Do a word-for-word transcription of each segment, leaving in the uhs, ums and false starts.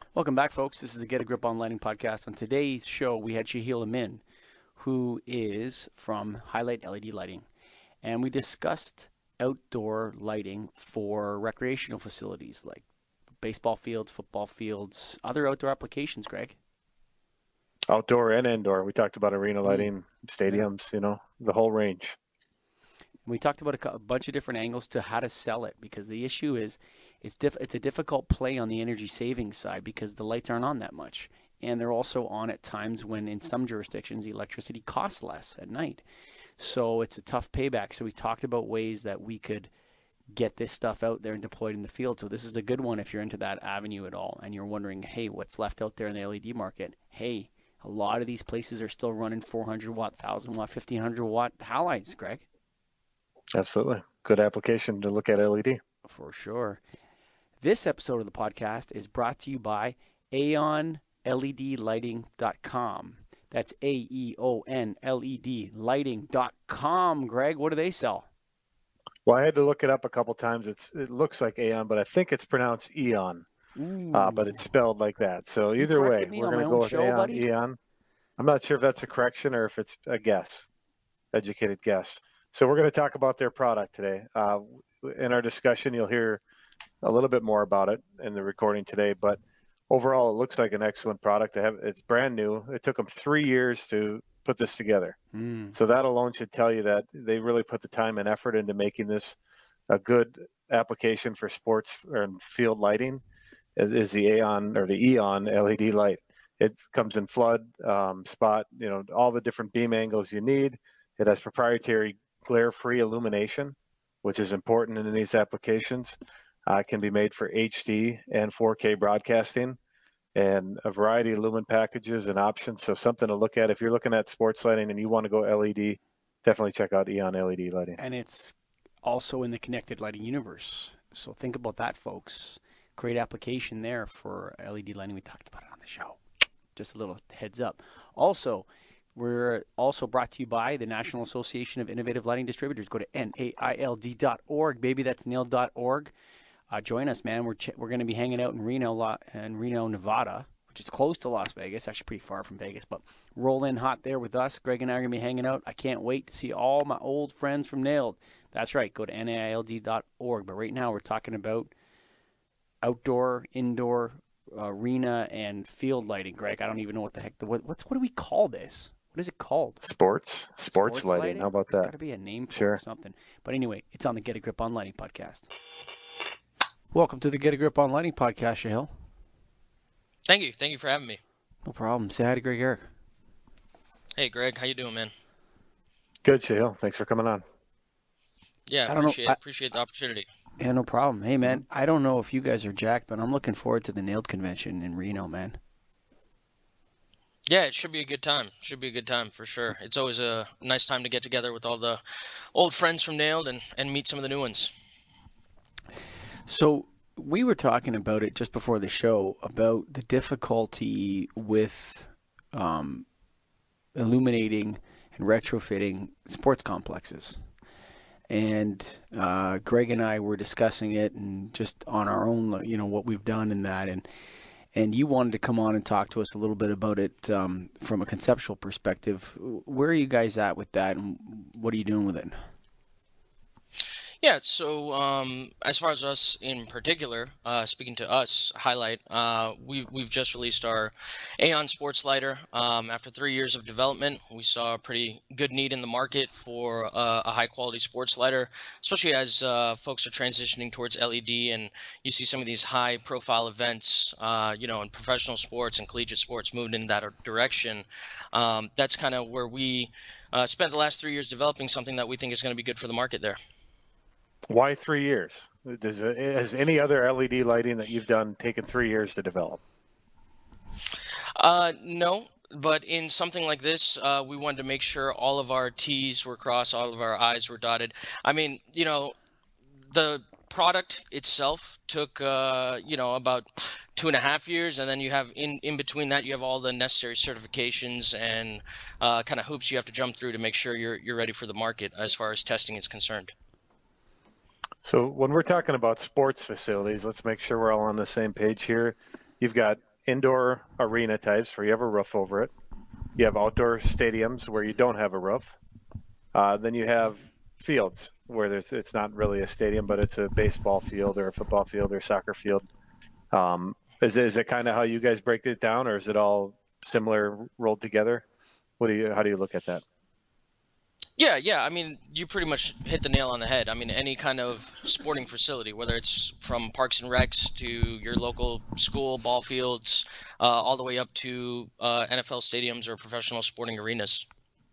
Welcome back, folks. This is the Get a Grip on Lighting podcast. On today's show, we had Shahil Amin, who is from Highlight L E D Lighting, and we discussed outdoor lighting for recreational facilities like baseball fields, football fields, other outdoor applications, Greg. Outdoor and indoor. We talked about arena Mm, lighting, stadiums, yeah. you know, the whole range. We talked about a, a bunch of different angles to how to sell it, because the issue is it's diff- it's a difficult play on the energy savings side because the lights aren't on that much. And they're also on at times when in some jurisdictions the electricity costs less at night. So it's a tough payback. So we talked about ways that we could get this stuff out there and deployed in the field. So this is a good one if you're into that avenue at all and you're wondering, hey, what's left out there in the L E D market? Hey, a lot of these places are still running four hundred watt, one thousand watt, fifteen hundred watt halides, Greg. Absolutely. Good application to look at L E D. For sure. This episode of the podcast is brought to you by aeon L E D lighting dot com. That's A E O N L E D lighting dot com. Greg, what do they sell? Well, I had to look it up a couple times. It's It looks like Aeon, but I think it's pronounced Eon, uh, but it's spelled like that. So You either way, corrected me we're on going my to go own with show, Aeon, buddy. Eon. I'm not sure if that's a correction or if it's a guess, educated guess. So we're going to talk about their product today. Uh, in our discussion, you'll hear a little bit more about it in the recording today, but overall, it looks like an excellent product. They have, it's brand new. It took them three years to put this together. Mm. So that alone should tell you that they really put the time and effort into making this a good application for sports and field lighting. Is, is the Aeon or the Eon L E D light. It comes in flood, um, spot, you know, all the different beam angles you need. It has proprietary glare-free illumination, which is important in these applications. Uh, it can be made for H D and four K broadcasting, and a variety of lumen packages and options. So something to look at if you're looking at sports lighting and you want to go L E D. Definitely check out Eon L E D lighting. And it's also in the connected lighting universe. So think about that, folks. Great application there for L E D lighting. We talked about it on the show. Just a little heads up. Also, we're also brought to you by the National Association of Innovative Lighting Distributors. Go to N A I L D dot org, baby. That's nailed dot org. Uh, join us, man. We're ch- we're going to be hanging out in Reno, in Reno, Nevada, which is close to Las Vegas. Actually, pretty far from Vegas, but roll in hot there with us. Greg and I are going to be hanging out. I can't wait to see all my old friends from Nailed. That's right. Go to N A I L D dot org. But right now, we're talking about outdoor, indoor, arena, and field lighting. Greg, I don't even know what the heck. The, what, what's what do we call this? What is it called? Sports, sports, Sports lighting. lighting? How about There's that? got to be a name for Sure. it or something. But anyway, it's on the Get a Grip on Lighting podcast. Welcome to the Get a Grip on Lighting podcast, Shahil. Thank you. Thank you for having me. No problem. Say hi to Greg Eric. Hey, Greg. How you doing, man? Good, Shahil. Thanks for coming on. Yeah, I don't know- appreciate I- appreciate the opportunity. Yeah, no problem. Hey, man, I don't know if you guys are jacked, but I'm looking forward to the Nailed convention in Reno, man. Yeah, it should be a good time. Should be a good time for sure. It's always a nice time to get together with all the old friends from Nailed and, and meet some of the new ones. So we were talking about it just before the show about the difficulty with um, illuminating and retrofitting sports complexes. And uh, Greg and I were discussing it and just on our own, you know, what we've done in that. And and you wanted to come on and talk to us a little bit about it um, from a conceptual perspective. Where are you guys at with that, and what are you doing with it? Yeah, so um, as far as us in particular, uh, speaking to us, Highlight, uh, we've, we've just released our Aeon Sports Lighter. Um, after three years of development, we saw a pretty good need in the market for uh, a high-quality sports lighter, especially as uh, folks are transitioning towards L E D, and you see some of these high-profile events, uh, you know, in professional sports and collegiate sports moving in that direction. Um, that's kind of where we uh, spent the last three years developing something that we think is going to be good for the market there. Why three years? Does has any other L E D lighting that you've done taken three years to develop? Uh, no, but in something like this, uh, we wanted to make sure all of our T's were crossed, all of our I's were dotted. I mean, you know, the product itself took, uh, you know, about two and a half years, and then you have in in between that, you have all the necessary certifications and uh, kind of hoops you have to jump through to make sure you're you're ready for the market as far as testing is concerned. So when we're talking about sports facilities, let's make sure we're all on the same page here. You've got indoor arena types where you have a roof over it. You have outdoor stadiums where you don't have a roof. Uh, then you have fields where there's it's not really a stadium, but it's a baseball field or a football field or soccer field. Um, is it, is it kind of how you guys break it down, or is it all similar rolled together? What do you how do you look at that? Yeah, yeah. I mean, you pretty much hit the nail on the head. I mean, any kind of sporting facility, whether it's from parks and recs to your local school ball fields, uh, all the way up to uh, N F L stadiums or professional sporting arenas.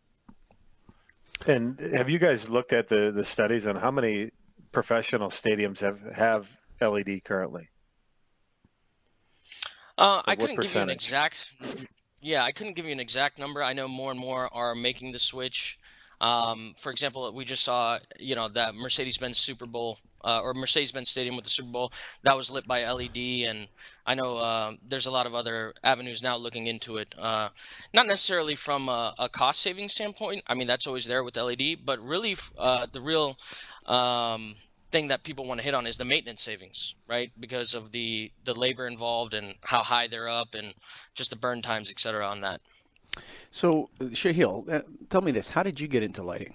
And have you guys looked at the, the studies on how many professional stadiums have, have L E D currently? Uh, Like I couldn't what give you an percentage? exact. Yeah, I couldn't give you an exact number. I know more and more are making the switch. Um, for example, we just saw, you know, that Mercedes-Benz Super Bowl uh, or Mercedes-Benz Stadium with the Super Bowl that was lit by L E D, and I know uh, there's a lot of other avenues now looking into it. Uh, not necessarily from a, a cost-saving standpoint. I mean, that's always there with L E D, but really uh, the real um, thing that people want to hit on is the maintenance savings, right? Because of the the labor involved and how high they're up and just the burn times, et cetera, on that. So, uh, Shahil, uh, tell me this: how did you get into lighting?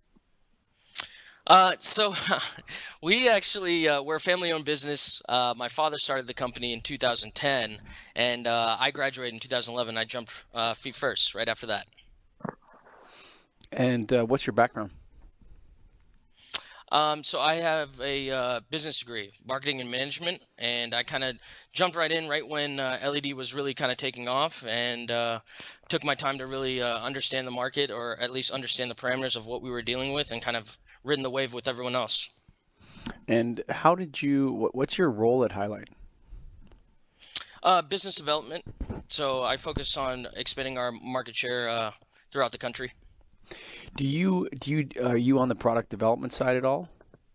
Uh, so we actually uh, we're a family-owned business. Uh, my father started the company in two thousand ten, and uh, I graduated in two thousand eleven. I jumped uh, feet first right after that. And uh, what's your background? Um, so I have a uh, business degree, marketing and management, and I kind of jumped right in right when uh, L E D was really kind of taking off, and uh, took my time to really uh, understand the market, or at least understand the parameters of what we were dealing with, and kind of ridden the wave with everyone else. And how did you? What, what's your role at Highlight? Uh, business development. So I focus on expanding our market share uh, throughout the country. Do you do you are you on the product development side at all?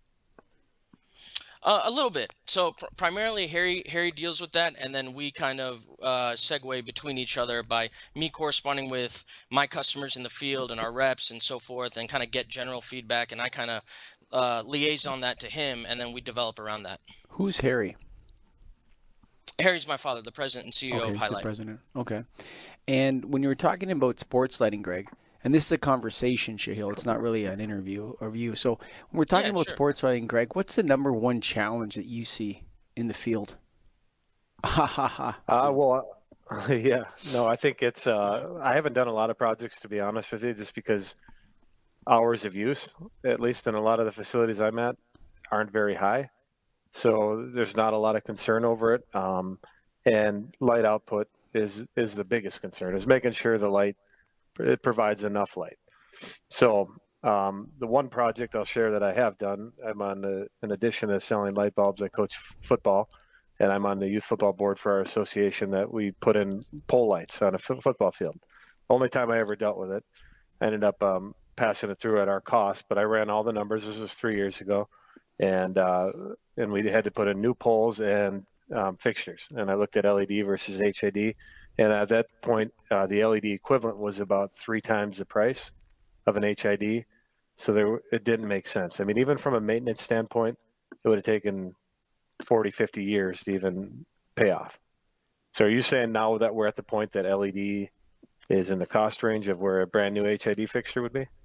Uh, a little bit. So pr- primarily Harry Harry deals with that, and then we kind of uh, segue between each other by me corresponding with my customers in the field and our reps and so forth, and kind of get general feedback, and I kind of uh, liaison that to him, and then we develop around that. Who's Harry? Harry's my father, the president and C E O Okay, of he's the Highlight. president. Okay. And when you were talking about sports lighting, Greg, and this is a conversation, Shahil, it's not really an interview or view. So when we're talking Yeah, about sure. sports lighting, Greg, what's the number one challenge that you see in the field? Ha ha ha. Uh, field. well, yeah, no, I think it's, uh, I haven't done a lot of projects, to be honest with you, just because hours of use, at least in a lot of the facilities I'm at, aren't very high. So there's not a lot of concern over it. Um, and light output is, is the biggest concern, is making sure the light, it provides enough light. So um, the one project I'll share that I have done, I'm on the, in addition to selling light bulbs, I coach f- football, and I'm on the youth football board for our association that we put in pole lights on a f- football field. Only time I ever dealt with it. I ended up um, passing it through at our cost, but I ran all the numbers. This was three years ago, and uh, and we had to put in new poles and um, fixtures. And I looked at L E D versus H I D, and at that point, uh, the L E D equivalent was about three times the price of an H I D. So there, it didn't make sense. I mean, even from a maintenance standpoint, it would have taken forty, fifty years to even pay off. So are you saying now that we're at the point that L E D is in the cost range of where a brand new H I D fixture would be?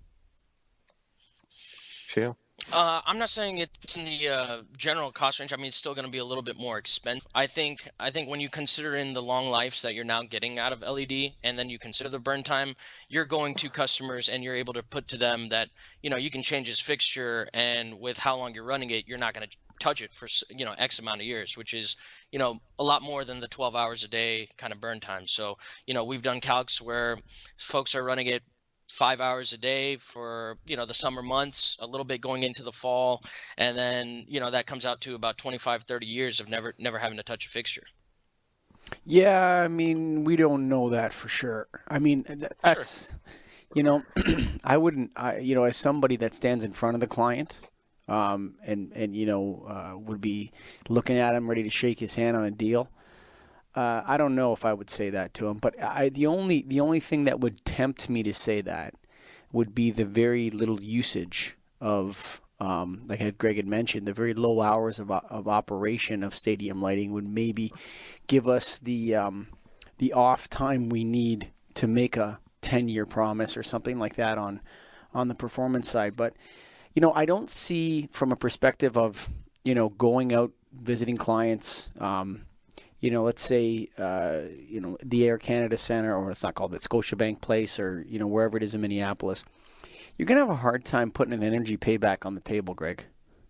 Sheila? Uh, I'm not saying it's in the uh, general cost range. I mean, it's still going to be a little bit more expensive. I think I think when you consider in the long lives that you're now getting out of L E D, and then you consider the burn time, you're going to customers and you're able to put to them that, you know, you can change this fixture, and with how long you're running it, you're not going to touch it for, you know, X amount of years, which is, you know, a lot more than the twelve hours a day kind of burn time. So, you know, we've done calcs where folks are running it five hours a day for, you know, the summer months, a little bit going into the fall, and then, you know, that comes out to about twenty-five, thirty years of never never having to touch a fixture. Yeah, I mean, we don't know that for sure. I mean, th- Sure. that's, you know, I wouldn't, I, you know, as somebody that stands in front of the client, um, and and you know, uh, would be looking at him, ready to shake his hand on a deal. Uh, I don't know if I would say that to him, but I the only the only thing that would tempt me to say that would be the very little usage of um, like Greg had mentioned, the very low hours of of operation of stadium lighting would maybe give us the um, the off time we need to make a ten-year promise or something like that on on the performance side. But you know, I don't see from a perspective of you know going out visiting clients. Um, you know, let's say, uh, you know, the Air Canada Center, or it's not called it, Scotiabank Place, or, you know, wherever it is in Minneapolis, you're going to have a hard time putting an energy payback on the table, Greg.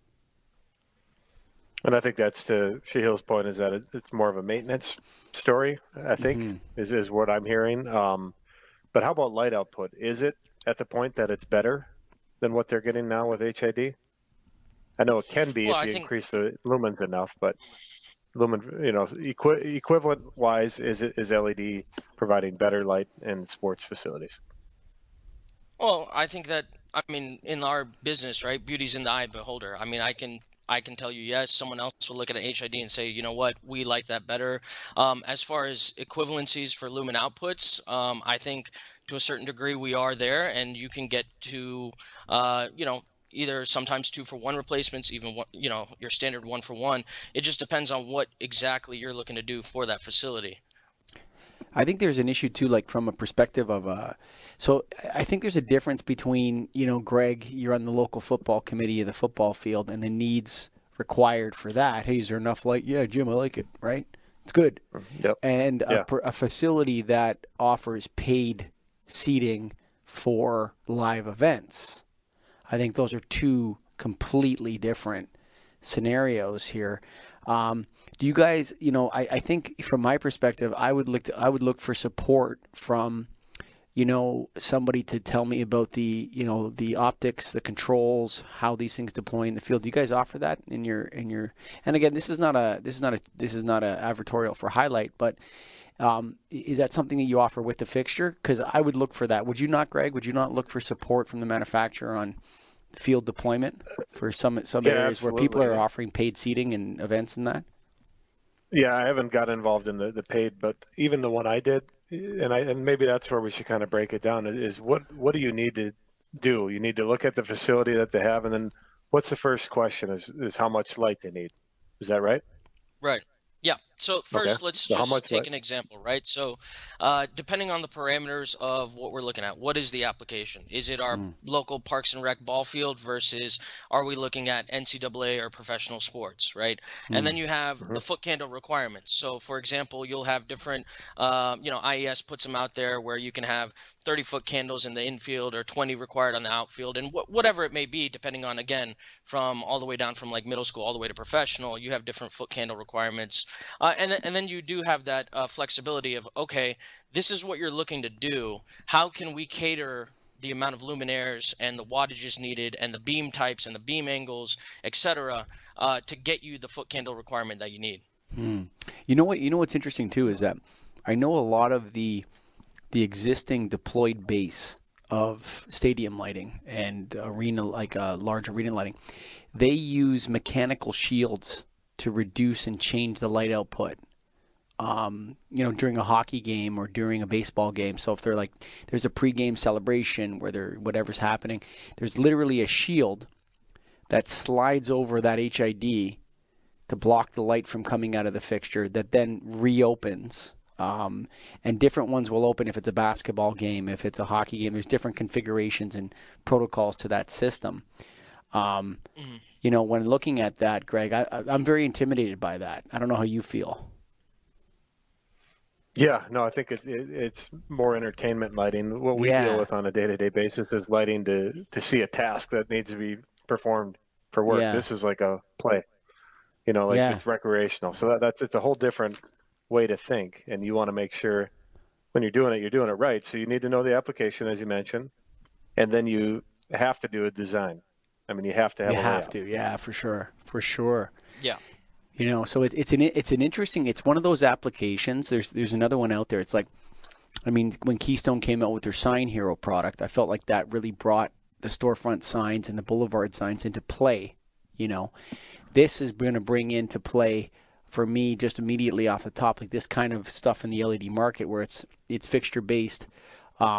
And I think that's to Shahil's point, is that it's more of a maintenance story, I think, mm-hmm. is, is what I'm hearing. Um, but how about light output? Is it at the point that it's better than what they're getting now with H I D? I know it can be well, if I you think... increase the lumens enough, but... Lumen, you know, equi- equivalent wise, is is L E D providing better light in sports facilities? Well, I think that, I mean, in our business, right, beauty's in the eye of the beholder. I mean, I can I can tell you, yes, someone else will look at an H I D and say, you know what, we like that better. Um, as far as equivalencies for lumen outputs, um, I think to a certain degree we are there, and you can get to, uh, you know, either sometimes two for one replacements, even one, you know, your standard one for one. It just depends on what exactly you're looking to do for that facility. I think there's an issue too, like from a perspective of, uh, so I think there's a difference between, you know, Greg, you're on the local football committee of the football field and the needs required for that. Hey, is there enough light? Yeah, Jim, I like it, right? It's good. Yep. And yeah. a, a facility that offers paid seating for live events. I think those are two completely different scenarios here. Um, do you guys, you know, I, I think from my perspective, I would look to, I would look for support from, you know, somebody to tell me about the, you know, the optics, the controls, how these things deploy in the field. Do you guys offer that in your in your? And again, this is not a this is not a this is not a advertorial for Highlight, but um, is that something that you offer with the fixture? Because I would look for that. Would you not, Greg? Would you not look for support from the manufacturer on field deployment for some some yeah, areas absolutely. where people are offering paid seating and events and that? Yeah, I haven't got involved in the, the paid, but even the one I did, and I and maybe that's where we should kind of break it down, is what what do you need to do? You need to look at the facility that they have, and then what's the first question is, is how much light they need. Is that right? Right. Yeah. So first, okay. let's so just take light? an example, right? So uh, depending on the parameters of what we're looking at, what is the application? Is it our mm. local Parks and Rec ball field versus are we looking at N C double A or professional sports, right? Mm. And then you have mm-hmm. the foot candle requirements. So for example, you'll have different, uh, you know, I E S puts them out there where you can have thirty foot candles in the infield or twenty required on the outfield, and wh- whatever it may be, depending on, again, from all the way down from like middle school all the way to professional, you have different foot candle requirements. Uh, and, th- and then you do have that uh, flexibility of, okay, this is what you're looking to do. How can we cater the amount of luminaires and the wattages needed and the beam types and the beam angles, et cetera, uh, to get you the foot candle requirement that you need? Hmm. You know what? You know what's interesting too is that I know a lot of the the existing deployed base of stadium lighting and arena, like uh, large arena lighting, they use mechanical shields to reduce and change the light output. Um, you know, during a hockey game or during a baseball game. So if they're like, there's a pregame celebration where there whatever's happening, there's literally a shield that slides over that H I D to block the light from coming out of the fixture that then reopens. Um, and different ones will open if it's a basketball game, if it's a hockey game. There's different configurations and protocols to that system. Um, mm-hmm. You know, when looking at that, Greg, I, I'm very intimidated by that. I don't know how you feel. Yeah, no, I think it, it, it's more entertainment lighting. What we yeah. deal with on a day-to-day basis is lighting to, to see a task that needs to be performed for work. Yeah. This is like a play, you know, like yeah. it's recreational. So that, that's it's a whole different way to think, and you want to make sure when you're doing it, you're doing it right. So you need to know the application, as you mentioned, and then you have to do a design. I mean, you have to have. You a have layout. to, yeah, for sure, for sure. Yeah. You know, so it, it's an it's an interesting. It's one of those applications. There's there's another one out there. It's like, I mean, when Keystone came out with their Sign Hero product, I felt like that really brought the storefront signs and the boulevard signs into play. You know, this is going to bring into play for me just immediately off the top, like this kind of stuff in the L E D market where it's it's fixture based. Um,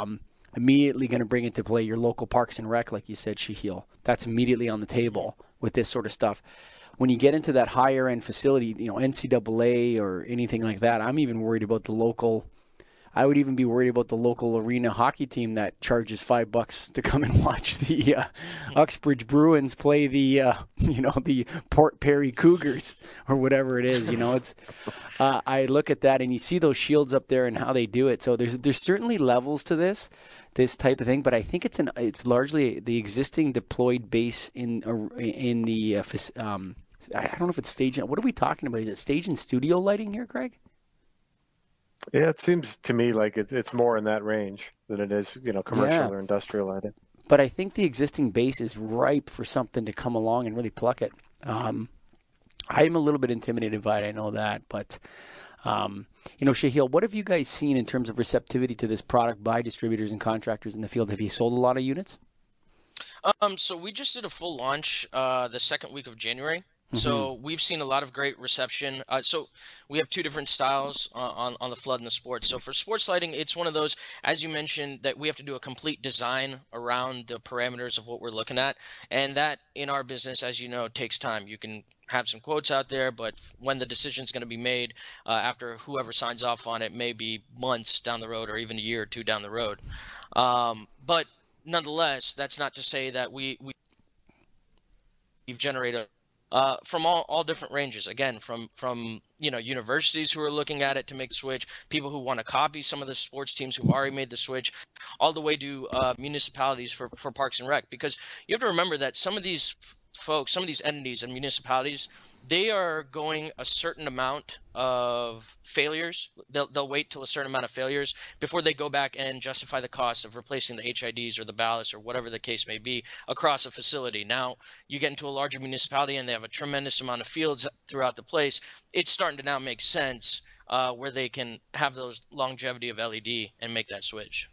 immediately going to bring into play your local parks and rec, like you said, Shahil. That's immediately on the table with this sort of stuff. When you get into that higher end facility, you know, N C double A or anything like that, I'm even worried about the local. I would even be worried about the local arena hockey team that charges five bucks to come and watch the uh, Uxbridge Bruins play the, uh, you know, the Port Perry Cougars or whatever it is. You know, it's. Uh, I look at that and you see those shields up there and how they do it. So there's there's certainly levels to this, this type of thing. But I think it's an it's largely the existing deployed base in uh, in the. Uh, um, I don't know if it's stage. What are we talking about? Is it stage and studio lighting here, Greg? Yeah, it seems to me like it's it's more in that range than it is, you know, commercial Yeah. or industrial lighting. But I think the existing base is ripe for something to come along and really pluck it. Um, I'm a little bit intimidated by it, I know that. But, um, you know, Shahil, what have you guys seen in terms of receptivity to this product by distributors and contractors in the field? Have you sold a lot of units? Um, so we just did a full launch uh, the second week of January. So we've seen a lot of great reception. Uh, so we have two different styles uh, on on the flood and the sports. So for sports lighting, it's one of those, as you mentioned, that we have to do a complete design around the parameters of what we're looking at, and that in our business, as you know, takes time. You can have some quotes out there, but when the decision is going to be made uh, after whoever signs off on it, may be months down the road or even a year or two down the road. Um, but nonetheless, that's not to say that we we we've generated uh, from all, all different ranges. Again, from from you know universities who are looking at it to make the switch, people who want to copy some of the sports teams who've already made the switch, all the way to uh, municipalities for, for Parks and Rec. Because you have to remember that some of these folks, some of these entities and municipalities, they are going a certain amount of failures. They'll, they'll wait till a certain amount of failures before they go back and justify the cost of replacing the H I Ds or the ballasts or whatever the case may be across a facility. Now, you get into a larger municipality and they have a tremendous amount of fields throughout the place. It's starting to now make sense uh, where they can have those longevity of L E D and make that switch.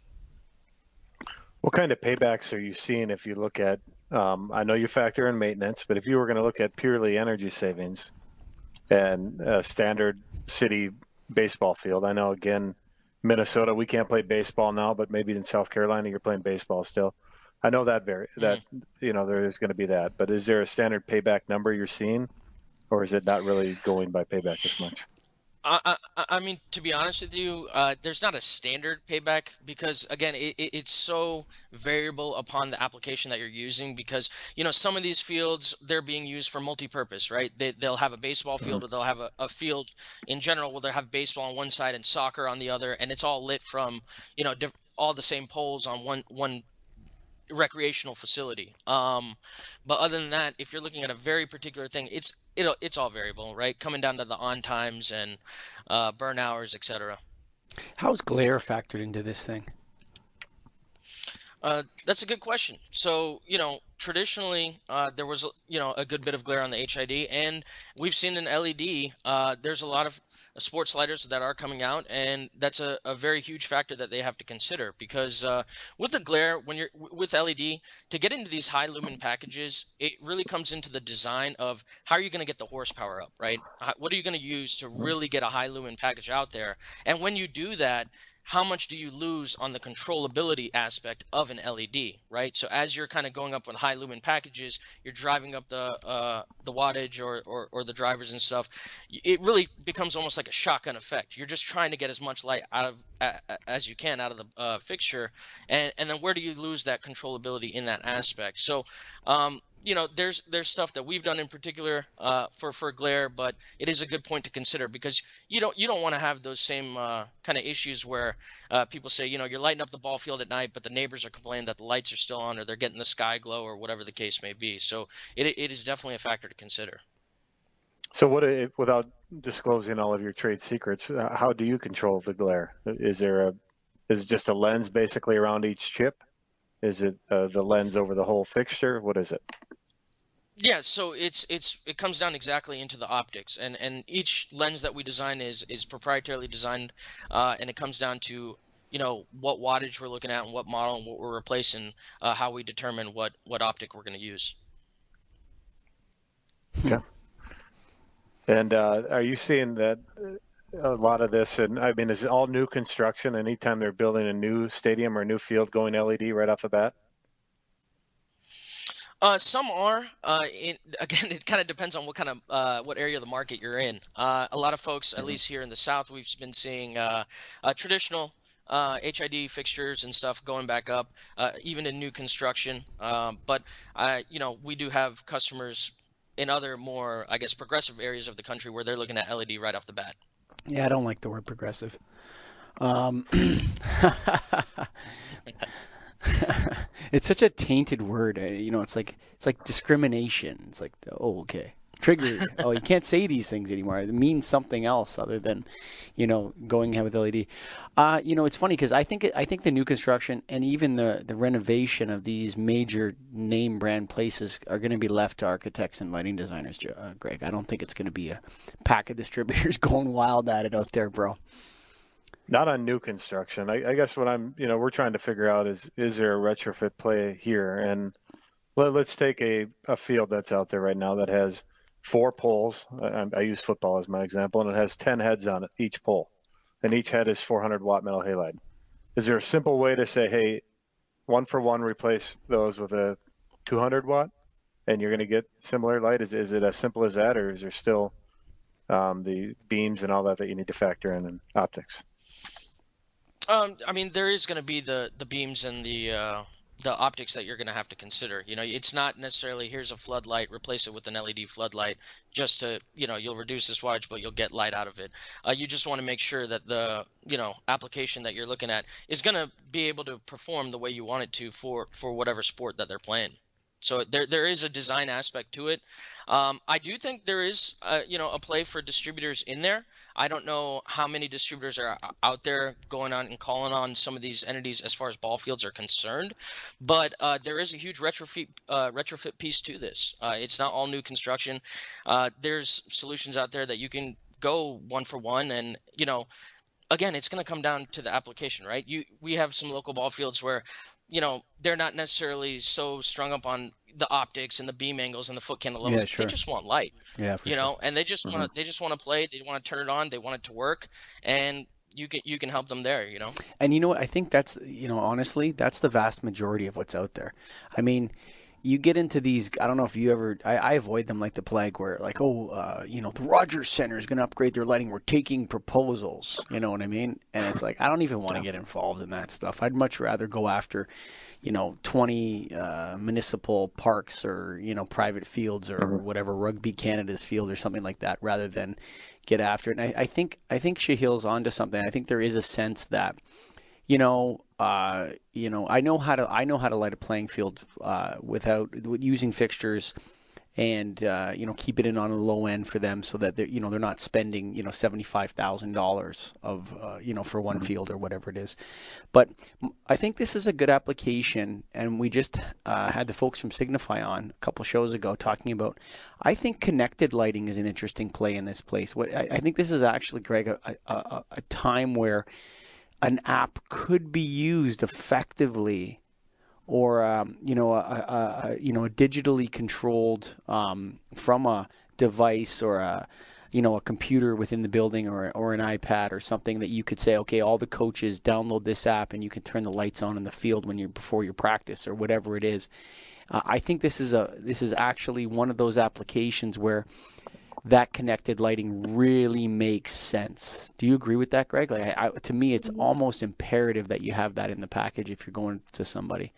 What kind of paybacks are you seeing if you look at, um, I know you factor in maintenance, but if you were going to look at purely energy savings and a standard city baseball field, I know, again, Minnesota, we can't play baseball now, but maybe in South Carolina, you're playing baseball still. I know that very, that, mm-hmm. you know, there's going to be that, but is there a standard payback number you're seeing, or is it not really going by payback as much? I, I, I mean, to be honest with you, uh, there's not a standard payback because, again, it, it, it's so variable upon the application that you're using because, you know, some of these fields, they're being used for multi-purpose, right? They, they'll have a baseball field or they'll have a, a field in general where they'll have baseball on one side and soccer on the other, and it's all lit from, you know, diff- all the same poles on one one recreational facility. Um, but other than that, if you're looking at a very particular thing, it's it, it's all variable, right? Coming down to the on times and uh, burn hours, et cetera. How's glare factored into this thing? Uh, that's a good question. So, you know, traditionally, uh, there was, you know, a good bit of glare on the H I D, and we've seen in L E D, uh, there's a lot of sports lighters that are coming out, and that's a, a very huge factor that they have to consider because uh, with the glare, when you're with L E D, to get into these high lumen packages, it really comes into the design of how are you going to get the horsepower up, right? What are you going to use to really get a high lumen package out there? And when you do that, how much do you lose on the controllability aspect of an L E D, right? So as you're kind of going up with high lumen packages, you're driving up the uh, the wattage or, or, or the drivers and stuff. It really becomes almost like a shotgun effect. You're just trying to get as much light out of uh, as you can out of the uh, fixture, and and then where do you lose that controllability in that aspect? So, um, you know, there's there's stuff that we've done in particular uh, for for glare, but it is a good point to consider because you don't you don't want to have those same uh, kind of issues where uh, people say, you know, you're lighting up the ball field at night, but the neighbors are complaining that the lights are still on or they're getting the sky glow or whatever the case may be. So it it is definitely a factor to consider. So what, if, without disclosing all of your trade secrets, how do you control the glare? Is there a is it just a lens basically around each chip? Is it uh, the lens over the whole fixture? What is it? Yeah, so it's it's it comes down exactly into the optics, and and each lens that we design is is proprietarily designed, uh, and it comes down to you know what wattage we're looking at and what model and what we're replacing, uh, how we determine what what optic we're going to use. Okay. And uh, are you seeing that a lot of this, and I mean, is it all new construction? Anytime they're building a new stadium or a new field, going L E D right off the bat? Uh, some are. Uh, it, again, it kind of depends on what kind of uh, what area of the market you're in. Uh, a lot of folks, at Mm-hmm. least here in the South, we've been seeing uh, uh, traditional uh, H I D fixtures and stuff going back up, uh, even in new construction. Um, but I, you know, we do have customers in other more, I guess, progressive areas of the country where they're looking at L E D right off the bat. Yeah, I don't like the word progressive. Um, it's such a tainted word. uh, You know, it's like it's like discrimination. It's like, oh, okay, trigger. Oh, you can't say these things anymore. It means something else other than, you know, going ahead with L E D. Uh, you know, it's funny because I think it, I think the new construction and even the the renovation of these major name brand places are going to be left to architects and lighting designers, Jo- uh, Greg. I don't think it's going to be a pack of distributors going wild at it out there, bro. Not on new construction. I, I guess what I'm, you know, we're trying to figure out is, is there a retrofit play here? And let, let's take a, a field that's out there right now that has four poles. I, I use football as my example, and it has ten heads on it, each pole. And each head is four hundred watt metal halide. Is there a simple way to say, hey, one for one, replace those with a two hundred watt, and you're going to get similar light? Is, is it as simple as that, or is there still um, the beams and all that that you need to factor in in optics? Um, I mean, there is going to be the the beams and the uh, the optics that you're going to have to consider. You know, it's not necessarily here's a floodlight, replace it with an L E D floodlight, just to, you know, you'll reduce this wattage, but you'll get light out of it. Uh, you just want to make sure that the, you know, application that you're looking at is going to be able to perform the way you want it to for for whatever sport that they're playing. So there there is a design aspect to it. Um, I do think there is, uh, you know, a play for distributors in there. I don't know how many distributors are o- out there going on and calling on some of these entities as far as ball fields are concerned, but uh, there is a huge retrofit uh, retrofit piece to this. Uh, it's not all new construction. Uh, there's solutions out there that you can go one for one, and you know, again, it's going to come down to the application, right? You we have some local ball fields where, you know, they're not necessarily so strung up on the optics and the beam angles and the foot candle levels. Yeah, sure. They just want light, Yeah, for you sure. know, and they just Mhm. want to they just want to play. They want to turn it on. They want it to work, and you can you can help them there, you know. And you know what? I think that's, you know, honestly, that's the vast majority of what's out there. I mean, you get into these, I don't know if you ever, I, I avoid them like the plague where like, oh, uh, you know, the Rogers Center is going to upgrade their lighting. We're taking proposals. You know what I mean? And it's like, I don't even want to get involved in that stuff. I'd much rather go after, you know, twenty uh, municipal parks or, you know, private fields or Mhm. whatever, Rugby Canada's field or something like that rather than get after it. And I, I think, I think Shahil's onto something. I think there is a sense that, you know, uh, you know, I know how to I know how to light a playing field uh, without with using fixtures, and uh, you know, keep it in on a low end for them so that they're, you know, they're not spending, you know, seventy five thousand dollars of uh, you know, for one field or whatever it is. But I think this is a good application, and we just uh, had the folks from Signify on a couple shows ago talking about. I think connected lighting is an interesting play in this place. What I, I think this is actually, Greg, a, a, a a time where an app could be used effectively, or um, you know, a, a, a you know, a digitally controlled um, from a device or a, you know, a computer within the building, or or an iPad or something that you could say, okay, all the coaches download this app and you can turn the lights on in the field when you're before your practice or whatever it is. Uh, I think this is a this is actually one of those applications where that connected lighting really makes sense. Do you agree with that, Greg? Like, I, I, to me, it's almost imperative that you have that in the package if you're going to somebody.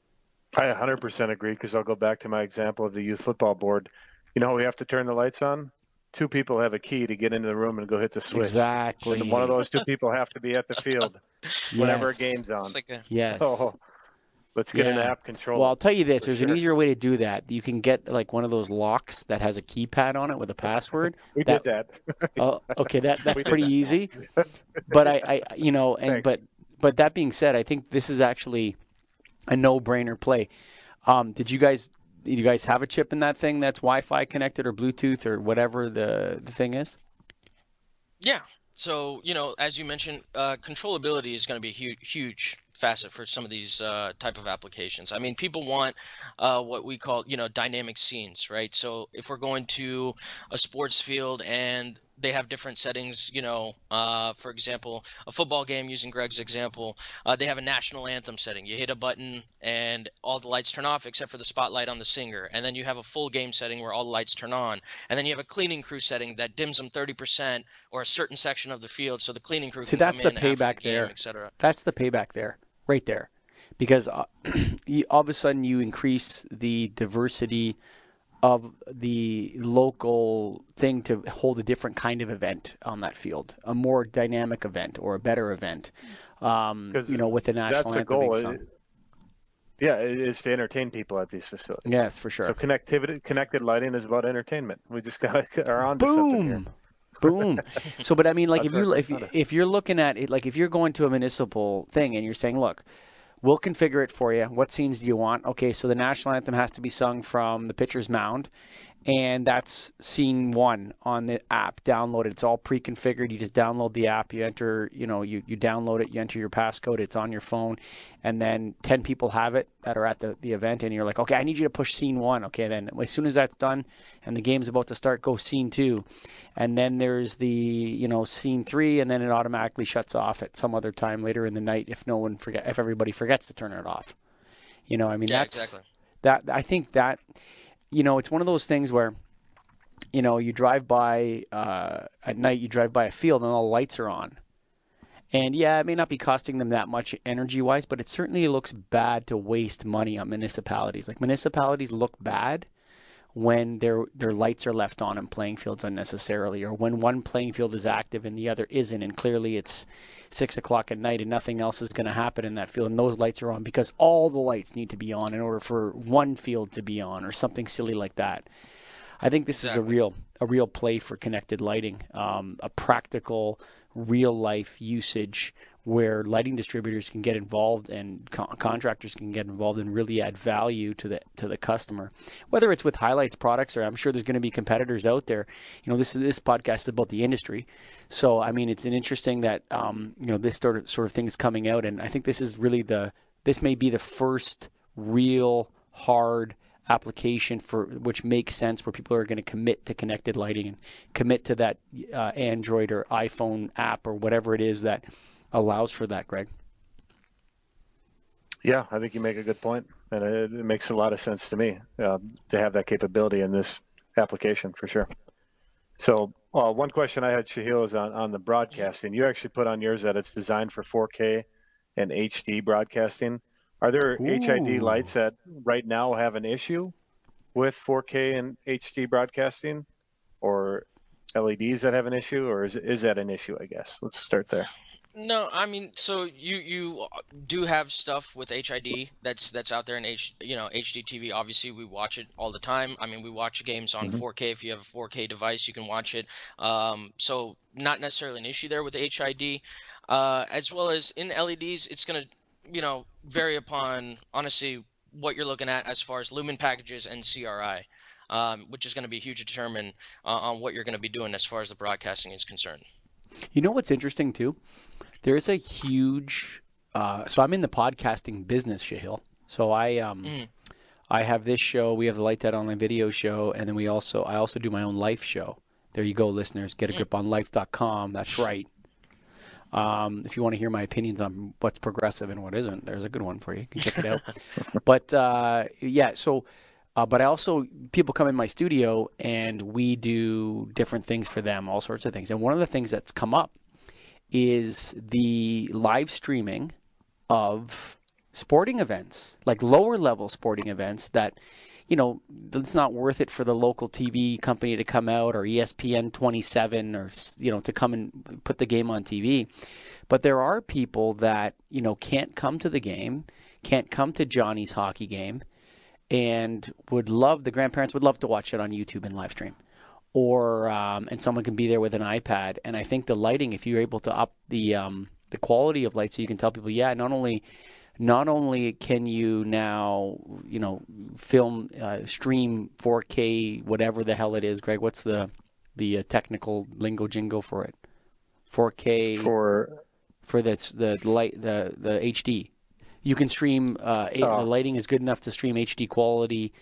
I one hundred percent agree, because I'll go back to my example of the youth football board. You know, we have to turn the lights on. Two people have a key to get into the room and go hit the switch. Exactly. And one of those two people have to be at the field whenever Yes. a game's on. It's like a Yes. So let's get an Yeah. app control. Well, I'll tell you this: for there's an sure. easier way to do that. You can get like one of those locks that has a keypad on it with a password. We that- did that. Oh, okay, that that's We did pretty that. easy. But I, I, you know, and Thanks. but but that being said, I think this is actually a no-brainer play. Um, did you guys did you guys have a chip in that thing that's Wi-Fi connected or Bluetooth or whatever the the thing is? Yeah. So, you know, as you mentioned, uh, controllability is going to be a huge, huge facet for some of these uh, type of applications. I mean, people want uh, what we call, you know, dynamic scenes, right? So if we're going to a sports field and they have different settings. You know, uh, for example, a football game, using Greg's example, uh, they have a national anthem setting. You hit a button and all the lights turn off except for the spotlight on the singer. And then you have a full game setting where all the lights turn on. And then you have a cleaning crew setting that dims them thirty percent or a certain section of the field so the cleaning crew See, can that's come the in after the payback game, there. et cetera. That's the payback there, right there. Because uh, you, all of a sudden you increase the diversity of the local thing to hold a different kind of event on that field, a more dynamic event or a better event, um, you know, with the national that's the anthem being goal. sung. It- yeah, it is to entertain people at these facilities. Yes, for sure. So connectivity, connected lighting is about entertainment. We just got are on to something here. Boom. Boom. So, but I mean, like, if That's you what if it you, comes if you're looking at it, like, if you're going to a municipal thing and you're saying, look, we'll configure it for you. What scenes do you want? Okay, so the national anthem has to be sung from the pitcher's mound, and that's scene one on the app. Download it. It's all pre-configured. You just download the app. You enter, you know, you, you download it. You enter your passcode. It's on your phone, and then ten people have it that are at the, the event, and you're like, okay, I need you to push scene one. Okay, then as soon as that's done, and the game's about to start, go scene two, and then there's the, you know, scene three, and then it automatically shuts off at some other time later in the night if no one forget if everybody forgets to turn it off. You know, I mean, Yeah, that's exactly. that. I think that. You know, it's one of those things where, you know, you drive by uh, at night, you drive by a field and all the lights are on. And yeah, it may not be costing them that much energy-wise, but it certainly looks bad to waste money on municipalities. Like, municipalities look bad when their their lights are left on in playing fields unnecessarily, or when one playing field is active and the other isn't, and clearly it's six o'clock at night and nothing else is going to happen in that field, and those lights are on because all the lights need to be on in order for one field to be on, or something silly like that. I think this Exactly. is a real a real play for connected lighting, um, a practical, real life usage where lighting distributors can get involved and con- contractors can get involved and really add value to the to the customer. Whether it's with Highlights products, or I'm sure there's going to be competitors out there. You know, this this podcast is about the industry, so I mean, it's an interesting that um, you know, this sort of sort of thing is coming out, and I think this is really the this may be the first real hard application for which makes sense, where people are going to commit to connected lighting and commit to that uh, Android or iPhone app or whatever it is that allows for that, Greg. Yeah, I think you make a good point, and it, it makes a lot of sense to me uh, to have that capability in this application for sure. So uh, one question I had, Shahil, is on, on the broadcasting. You actually put on yours that it's designed for four K and H D broadcasting. Are there Ooh. H I D lights that right now have an issue with four K and H D broadcasting, or L E Ds that have an issue, or is is that an issue? I guess let's start there. No, I mean, so you you do have stuff with H I D that's that's out there in H, you know, H D T V. Obviously, we watch it all the time. I mean, we watch games on Mhm. four K. If you have a four K device, you can watch it. Um, so not necessarily an issue there with H I D, uh, as well as in L E Ds. It's gonna, you know, vary upon honestly what you're looking at as far as lumen packages and C R I, um, which is going to be a huge determinant uh, on what you're going to be doing as far as the broadcasting is concerned. You know what's interesting too? There's a huge. Uh, so I'm in the podcasting business, Shahil. So I um, Mhm. I have this show. We have the Light That Online video show, and then we also I also do my own life show. There you go, listeners. Get a grip on life dot com. That's right. Um, if you want to hear my opinions on what's progressive and what isn't, there's a good one for you. You can check it out. But uh, yeah, so. Uh, but I also, people come in my studio and we do different things for them, all sorts of things. And one of the things that's come up is the live streaming of sporting events, like lower level sporting events that, you know, it's not worth it for the local T V company to come out, or E S P N twenty-seven, or, you know, to come and put the game on T V. But there are people that, you know, can't come to the game, can't come to Johnny's hockey game, and would love, the grandparents would love to watch it on YouTube and live stream, or um, and someone can be there with an iPad. And I think the lighting, if you're able to up the um, the quality of light, so you can tell people, yeah, not only not only can you now, you know, film, uh, stream four K, whatever the hell it is, Greg, what's the the uh, technical lingo jingo for it? four K For for this, the light, the the H D. You can stream. Uh, a, Oh. The lighting is good enough to stream H D quality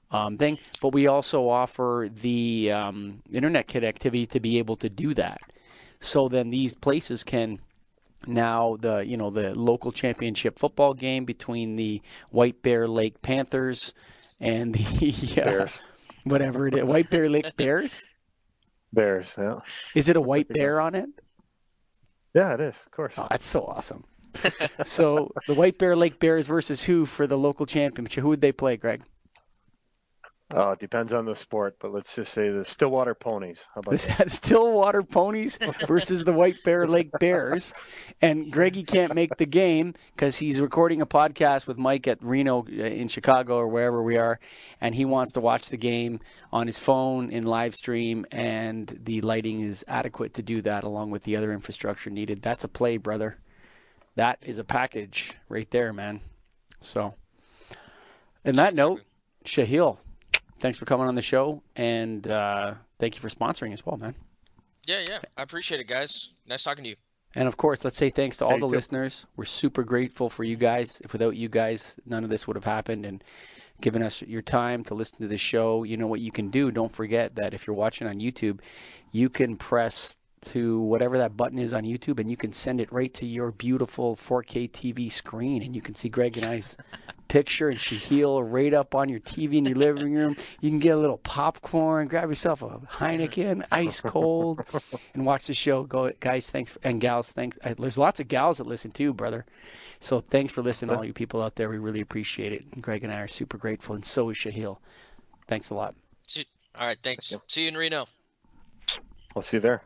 um, thing. But we also offer the um, internet connectivity to be able to do that. So then these places can now the you know the local championship football game between the White Bear Lake Panthers and the uh, Bears. whatever it is, White Bear Lake Bears. Bears, yeah. Is it a white bear on it? Yeah, it is, of course. Oh, that's so awesome. So the White Bear Lake Bears versus who for the local championship? Who would they play, Greg? Oh, it depends on the sport, but let's just say the Stillwater Ponies. How about This that? has Stillwater Ponies versus the White Bear Lake Bears. And Greggy can't make the game because he's recording a podcast with Mike at Reno uh, in Chicago or wherever we are, and he wants to watch the game on his phone in live stream, and the lighting is adequate to do that along with the other infrastructure needed. That's a play, brother. That is a package right there, man. So, on that note, Shahil, thanks for coming on the show, and uh, thank you for sponsoring as well, man. Yeah, yeah. I appreciate it, guys. Nice talking to you. And, of course, let's say thanks to all Thank the you. listeners. We're super grateful for you guys. If without you guys, none of this would have happened. And giving us your time to listen to the show, you know what you can do. Don't forget that if you're watching on YouTube, you can press to whatever that button is on YouTube, and you can send it right to your beautiful four K T V screen, and you can see Greg and I's picture and Shahil right up on your T V in your living room. You can get a little popcorn, grab yourself a Heineken, ice cold, and watch the show. Go, guys, thanks, for, and gals, thanks. I, there's lots of gals that listen too, brother. So thanks for listening, all you people out there. We really appreciate it. And Greg and I are super grateful, and so is Shahil. Thanks a lot. See- All right, thanks. See you in Reno. We'll see you there.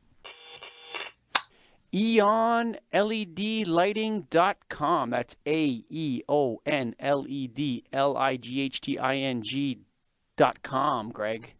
Eon L E D lighting dot com. That's A E O N L E D L I G H T I N G dot com, Greg.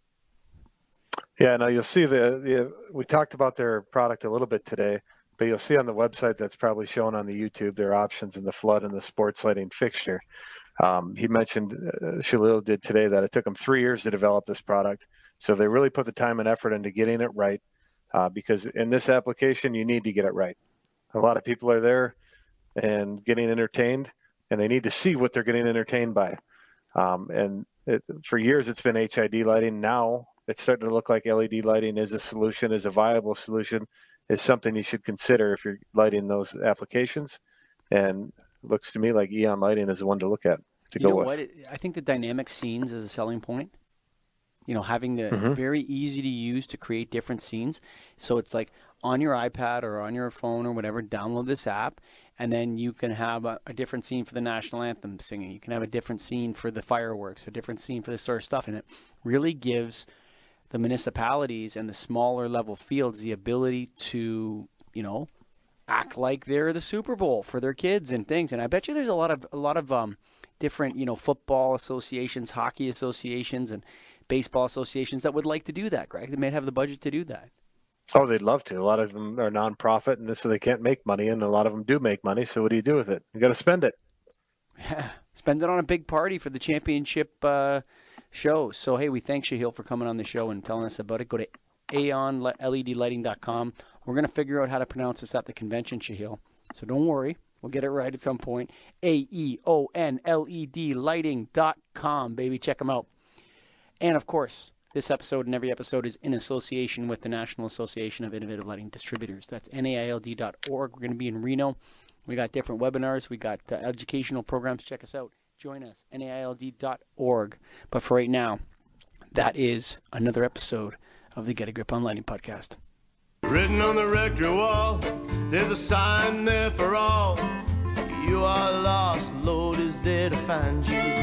Yeah, no, you'll see the, the we talked about their product a little bit today, but you'll see on the website that's probably shown on the YouTube their options in the flood and the sports lighting fixture. Um, he mentioned, uh, Shahil did today, that it took them three years to develop this product. So they really put the time and effort into getting it right. Uh, because in this application, you need to get it right. A lot of people are there and getting entertained, and they need to see what they're getting entertained by. Um, and it, for years, it's been H I D lighting. Now it's starting to look like L E D lighting is a solution, is a viable solution, is something you should consider if you're lighting those applications. And it looks to me like Eon Lighting is the one to look at, to You go know with. what? It- I think the dynamic scenes is a selling point. You know, having the Mhm. very easy to use to create different scenes. So it's like on your iPad or on your phone or whatever, download this app, and then you can have a, a different scene for the national anthem singing. You can have a different scene for the fireworks, a different scene for this sort of stuff. And it really gives the municipalities and the smaller level fields the ability to, you know, act like they're the Super Bowl for their kids and things. And I bet you there's a lot of a lot of um, different, you know, football associations, hockey associations, and baseball associations that would like to do that, Greg. They may have the budget to do that. Oh, they'd love to. A lot of them are nonprofit, and so they can't make money, and a lot of them do make money. So what do you do with it? You got to spend it. Spend it on a big party for the championship uh, show. So, hey, we thank Shahil for coming on the show and telling us about it. Go to aeon L E D lighting dot com. We're going to figure out how to pronounce this at the convention, Shahil. So don't worry. We'll get it right at some point. A E O N L E D lighting dot com, baby. Check them out. And, of course, this episode and every episode is in association with the National Association of Innovative Lighting Distributors. That's N A I L D dot org. We're going to be in Reno. We got different webinars. We got uh, educational programs. Check us out. Join us, N A I L D dot org. But for right now, that is another episode of the Get a Grip on Lighting podcast. Written on the rectory wall, there's a sign there for all. If you are lost, the Lord is there to find you.